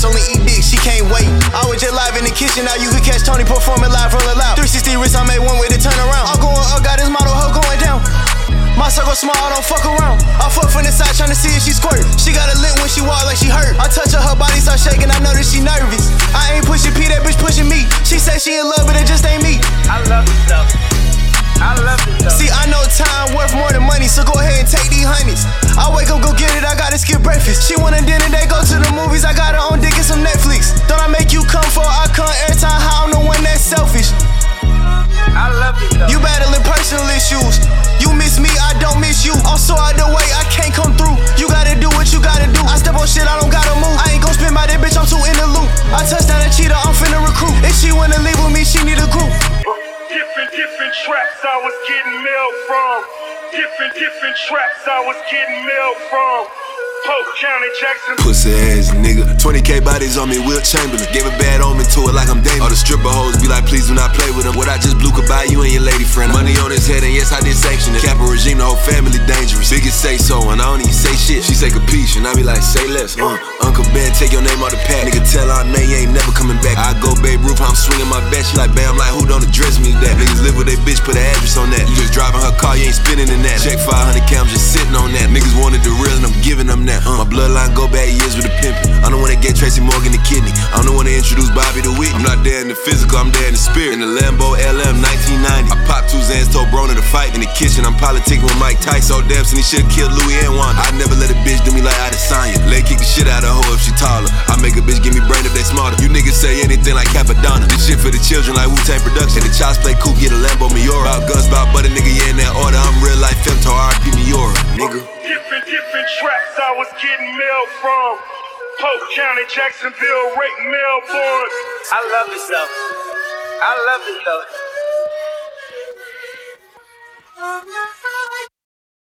only eat dick, she can't wait. I was just live in the kitchen, now you can catch Tony performing live from the loud. 360 wrist, I made one way to turn around. I'm going up, got this model hoe going down. My circle small, I don't fuck around. I fuck from the side tryna see if she squirt. She got a lint when she walk like she hurt. I touch her body start shaking, I know that she nervous. I ain't pushing P, that bitch pushing me. She say she in love, but it just ain't me. I love it though. I love it though. See, I know time worth more than money, so go ahead and take these honeys. I wake up, go get it, I gotta skip breakfast. She want a dinner, they go to the movies, I got her on dick and some Netflix. Don't I make you come for I come every time, how I'm the one that's selfish. I love it though. You battling personal issues. You miss me, I don't miss you. I'm so out the way, I can't come through. You gotta do what you gotta do. I step on shit, I don't gotta move. I ain't gon' spin by that bitch, I'm too in the loop. I touch down a cheetah, I'm finna recruit. If she wanna leave with me, she need a group. Different traps I was getting mail from. Different traps I was getting mail from. Polk County, Jackson. Pussy ass nigga. 20K bodies on me, Will Chamberlain. Gave a bad omen to it like I'm David. All the stripper hoes be like, please do not play with them. What I just blew could buy you and your lady friend. Money on his head, and yes, I did sanction it. Capital regime, the whole family dangerous. Biggest say so, and I don't even say shit. She say capiche, and I be like, say less. Uncle Ben, take your name out the pack. Nigga tell Aunt May you ain't never coming back. I go Babe Ruth, I'm swinging my bet. She like, bam, like, who don't address me that? Niggas live with they bitch, put an address on that. You just driving her car, you ain't spinning in that. Check 500 cams, just sitting on that. Niggas wanted the real, and I'm giving them that. My bloodline go back years with the pimpin'. I'm the one that get Tracy Morgan the kidney. I'm the one that introduced Bobby the Whitney. I'm not there in the physical, I'm there in the spirit. In the Lambo LM 1990, I popped 2 Zans, told Brona to fight. In the kitchen, I'm politicking with Mike Tyson. Dempsey, he should've killed Louis and Wanda. I never let a bitch do me like Adesanya. Lay kick the shit out of her if she taller. I make a bitch give me brain if they smarter. You niggas say anything like Capadonna. This shit for the children like Wu-Tang Production. The Child's Play coupe, get a Lambo Miura. About guns, about butter, nigga, yeah, in that order. I'm real life Femto, RP Miura, nigga. Different traps I was getting mail from. Polk County, Jacksonville, Rake, Melbourne. I love it though. I love it though.